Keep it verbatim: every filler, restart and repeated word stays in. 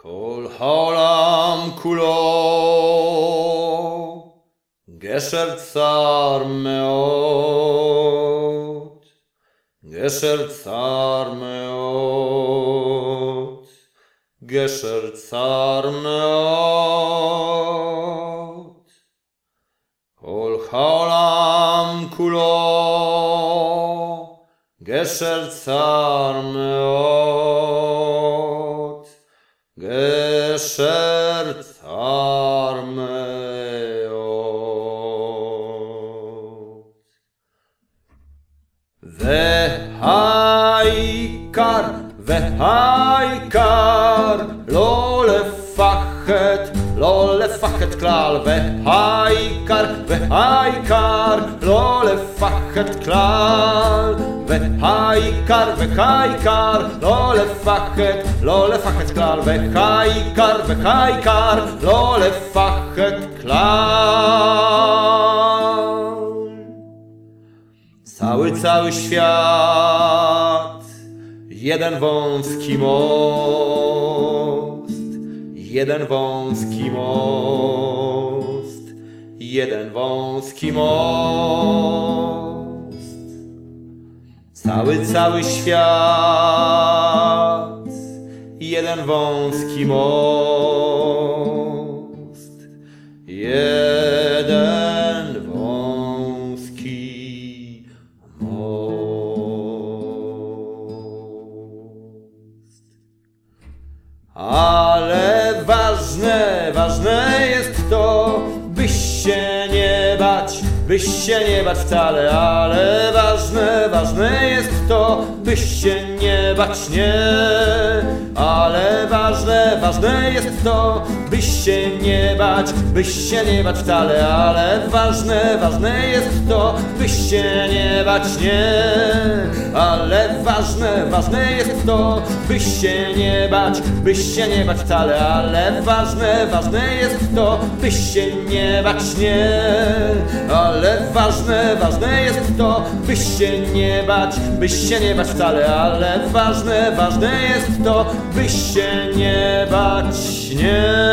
כל העולם כולו גשר צר מאוד, גשר צר מאוד, גשר צר מאוד. כל העולם כולו גשר צר מאוד, גשר צר מאוד. והעיקר, והעיקר, לא לפחד, לא לפחד כלל. והעיקר, והעיקר, לא לפחד כלל. והעיקר, והעיקר, לא לפחד, לא לפחד כלל. והעיקר, והעיקר, לא לפחד כלל. Cały, cały świat, jeden wąski most, jeden wąski most, jeden wąski most. Cały, cały świat, jeden wąski most, jeden wąski most. Ale ważne, ważne jest to, byś się nie bać, byś się nie bać wcale. Ale ważne, ważne jest to, byś się nie bać, nie. Ale ważne, ważne jest to, byś się nie bać, byś się nie bać wcale. Ale ważne, ważne jest to, byś się nie bać, nie. Ale ważne, ważne jest to, byś się nie bać, byś się nie bać wcale. Ale ważne, ważne jest to, byś się nie bać, nie. Ale ważne, ważne jest to, byś się nie bać, byś się nie bać wcale. Ale ważne, ważne jest to, byś się nie bać, nie.